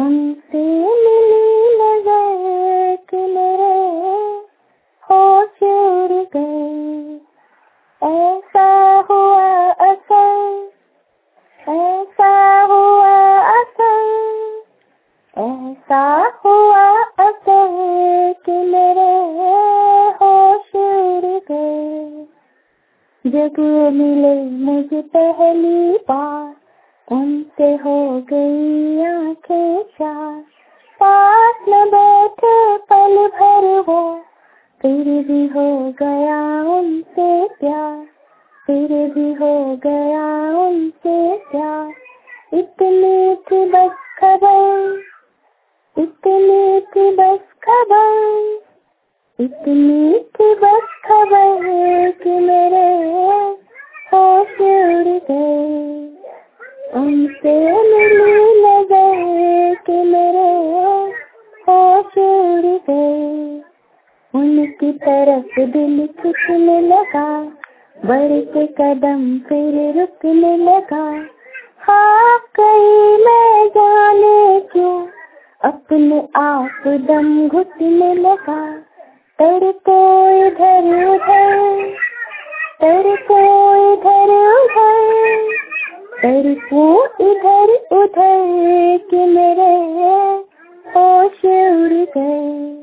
उनसे मिली नजर कि मेरे होश उड़ गए। ऐसा हुआ असल, ऐसा हुआ असल, ऐसा हुआ असल कि मेरे होश उड़ गए। जब वो मिले मुझे पहली बार, उनसे हो गई आंखें चार। पास में बैठे पल भर वो, फिर भी हो गया उनसे प्यार, फिर भी हो गया उनसे प्यार। इतनी थी बस खबर, इतनी थी बस खबर, इतनी थी बस खबर कि मेरे होश उड़ गए। उनसे मिली नजर कि मेरे होश उड़ गए। उनकी तरफ दिल खिंचने लगा, बढ़ के कदम फिर रुकने लगा। हाँ कहीं मैं जाने क्यों अपने आप दम घुटने लगा। तड़पो इधर उधर, तड़पो इधर उधर, तड़पो इधर उधर कि मेरे होश उड़ गए।